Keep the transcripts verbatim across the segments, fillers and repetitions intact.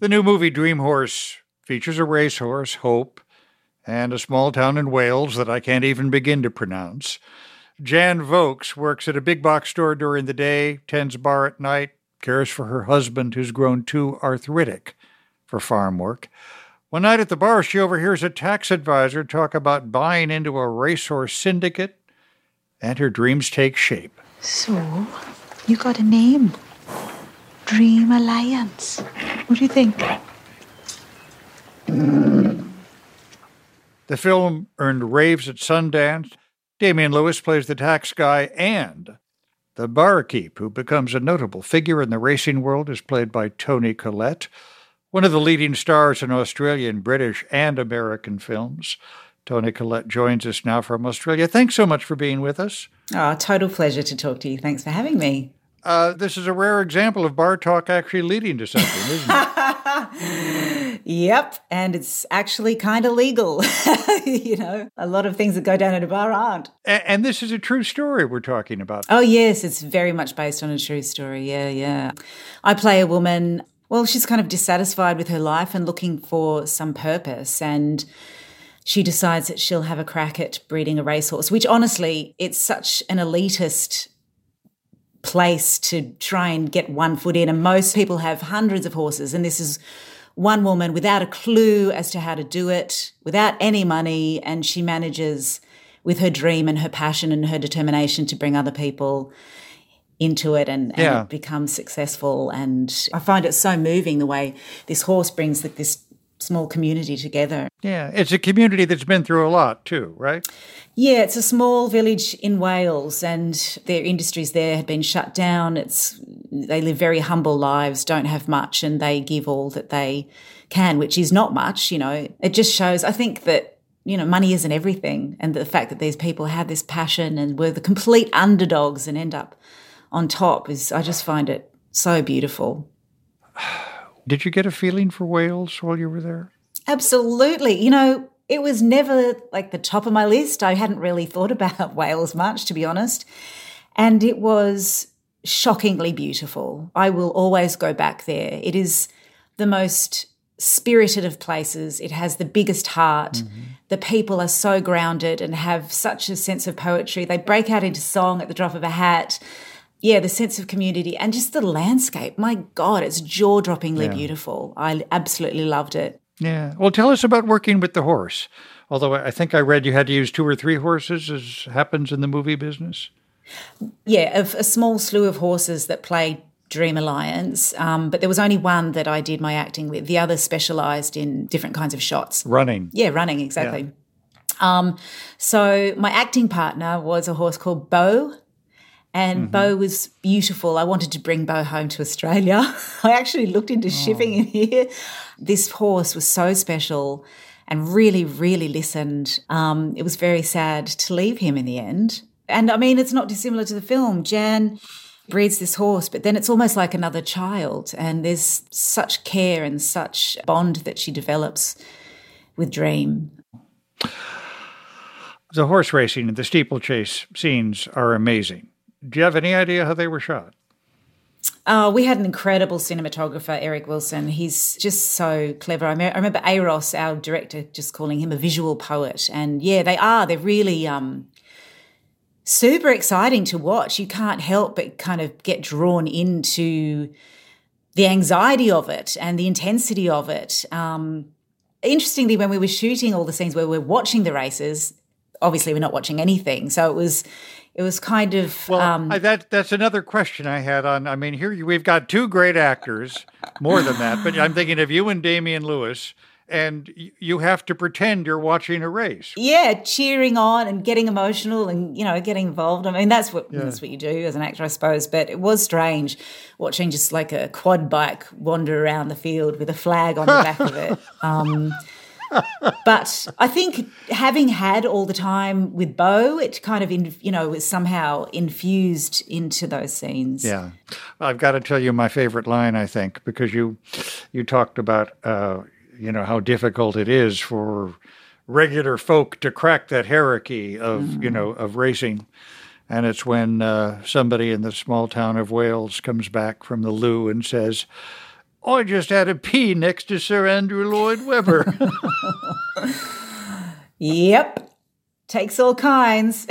The new movie Dream Horse features a racehorse, Hope, and a small town in Wales that I can't even begin to pronounce. Jan Vokes works at a big box store during the day, tends bar at night, cares for her husband who's grown too arthritic for farm work. One night at the bar, she overhears a tax advisor talk about buying into a racehorse syndicate, and her dreams take shape. So, you got a name. Dream Alliance. What do you think? The film earned raves at Sundance. Damian Lewis plays the tax guy, and the barkeep, who becomes a notable figure in the racing world, is played by Toni Collette, one of the leading stars in Australian, British, and American films. Toni Collette joins us now from Australia. Thanks so much for being with us. Oh, total pleasure to talk to you. Thanks for having me. Uh, this is a rare example of bar talk actually leading to something, isn't it? Yep, and it's actually kind of legal. You know, a lot of things that go down at a bar aren't. And, and this is a true story we're talking about. Oh, yes, it's very much based on a true story. Yeah, yeah. I play a woman, well, she's kind of dissatisfied with her life and looking for some purpose, and she decides that she'll have a crack at breeding a racehorse, which honestly, it's such an elitist place to try and get one foot in, and most people have hundreds of horses, and this is one woman without a clue as to how to do it, without any money, and she manages with her dream and her passion and her determination to bring other people into it, and, and yeah. it becomes successful. And I find it so moving the way this horse brings like this small community together. Yeah, it's a community that's been through a lot too, right? Yeah, it's a small village in Wales, and their industries there have been shut down. It's they live very humble lives, don't have much, and they give all that they can, which is not much, you know. It just shows, I think that, you know, money isn't everything, and the fact that these people have this passion and were the complete underdogs and end up on top is, I just find it so beautiful. Did you get a feeling for Wales while you were there? Absolutely. You know, it was never like the top of my list. I hadn't really thought about Wales much, to be honest. And it was shockingly beautiful. I will always go back there. It is the most spirited of places. It has the biggest heart. Mm-hmm. The people are so grounded and have such a sense of poetry. They break out into song at the drop of a hat. Yeah, the sense of community and just the landscape. My God, it's jaw-droppingly yeah. beautiful. I absolutely loved it. Yeah. Well, tell us about working with the horse. Although I think I read you had to use two or three horses, as happens in the movie business. Yeah, a, a small slew of horses that played Dream Alliance, um, but there was only one that I did my acting with. The other specialised in different kinds of shots. Running. Yeah, running, exactly. Yeah. Um, so my acting partner was a horse called Beau. And mm-hmm. Beau was beautiful. I wanted to bring Beau home to Australia. I actually looked into oh. shipping in here. This horse was so special and really, really listened. Um, it was very sad to leave him in the end. And, I mean, it's not dissimilar to the film. Jan breeds this horse, but then it's almost like another child, and there's such care and such bond that she develops with Dream. The horse racing and the steeplechase scenes are amazing. Do you have any idea how they were shot? Oh, we had an incredible cinematographer, Eric Wilson. He's just so clever. I, me- I remember Aros, our director, just calling him a visual poet. And, yeah, they are. They're really um, super exciting to watch. You can't help but kind of get drawn into the anxiety of it and the intensity of it. Um, interestingly, when we were shooting all the scenes where we're watching the races, obviously we're not watching anything. So it was... It was kind of... Well, um, I, that that's another question I had on... I mean, here you, we've got two great actors, more than that, but I'm thinking of you and Damian Lewis, and you have to pretend you're watching a race. Yeah, cheering on and getting emotional and, you know, getting involved. I mean, that's what yeah. that's what you do as an actor, I suppose, but it was strange watching just like a quad bike wander around the field with a flag on the back of it. Um But I think having had all the time with Beau, it kind of, in, you know, was somehow infused into those scenes. Yeah. I've got to tell you my favorite line, I think, because you you talked about, uh, you know, how difficult it is for regular folk to crack that hierarchy of, mm. you know, of racing. And it's when uh, somebody in the small town of Wales comes back from the loo and says, I just had a pee next to Sir Andrew Lloyd Webber. Yep. Takes all kinds.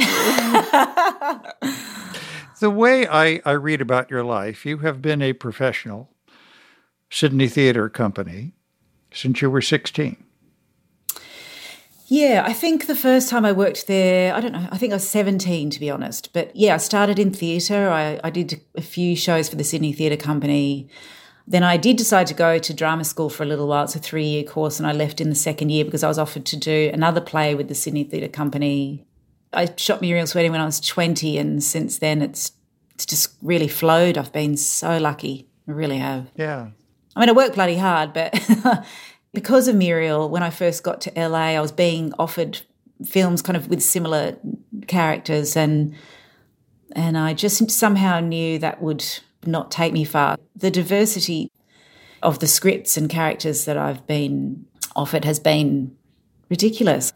The way I, I read about your life, you have been a professional Sydney Theatre Company since you were sixteen. Yeah, I think the first time I worked there, I don't know, I think I was seventeen, to be honest. But yeah, I started in theatre. I, I did a few shows for the Sydney Theatre Company. Then I did decide to go to drama school for a little while. It's a three-year course, and I left in the second year because I was offered to do another play with the Sydney Theatre Company. I shot Muriel's Wedding when I was twenty, and since then it's it's just really flowed. I've been so lucky. I really have. Yeah. I mean, I work bloody hard, but because of Muriel, when I first got to L A, I was being offered films kind of with similar characters, and and I just somehow knew that would not take me far. The diversity of the scripts and characters that I've been offered has been ridiculous.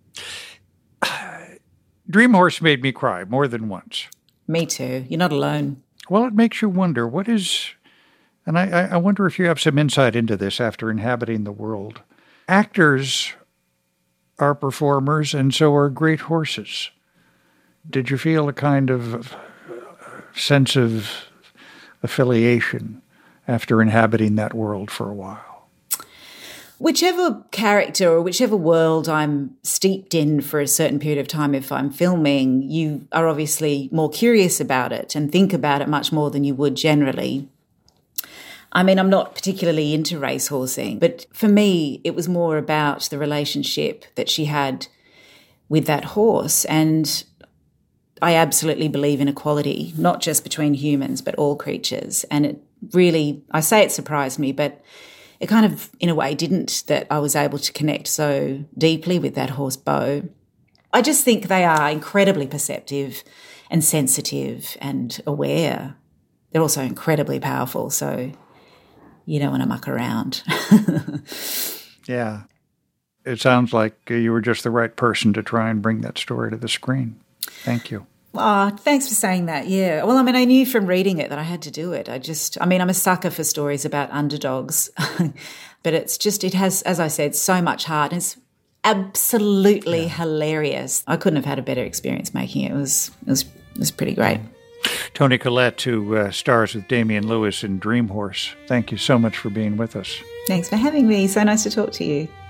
Dream Horse made me cry more than once. Me too. You're not alone. Well, it makes you wonder, what is... And I, I wonder if you have some insight into this after inhabiting the world. Actors are performers, and so are great horses. Did you feel a kind of sense of affiliation after inhabiting that world for a while? Whichever character or whichever world I'm steeped in for a certain period of time, if I'm filming, you are obviously more curious about it and think about it much more than you would generally. I mean, I'm not particularly into racehorsing, but for me, it was more about the relationship that she had with that horse. And I absolutely believe in equality, not just between humans, but all creatures. And it really, I say it surprised me, but it kind of, in a way, didn't, that I was able to connect so deeply with that horse, Beau. I just think they are incredibly perceptive and sensitive and aware. They're also incredibly powerful, so you don't want to muck around. Yeah. It sounds like you were just the right person to try and bring that story to the screen. Thank you. Oh, thanks for saying that. Yeah. Well, I mean, I knew from reading it that I had to do it. I just, I mean, I'm a sucker for stories about underdogs, but it's just, it has, as I said, so much heart. It's absolutely yeah. hilarious. I couldn't have had a better experience making it. It was, it was, it was pretty great. Toni Collette, who uh, stars with Damian Lewis in Dream Horse. Thank you so much for being with us. Thanks for having me. So nice to talk to you.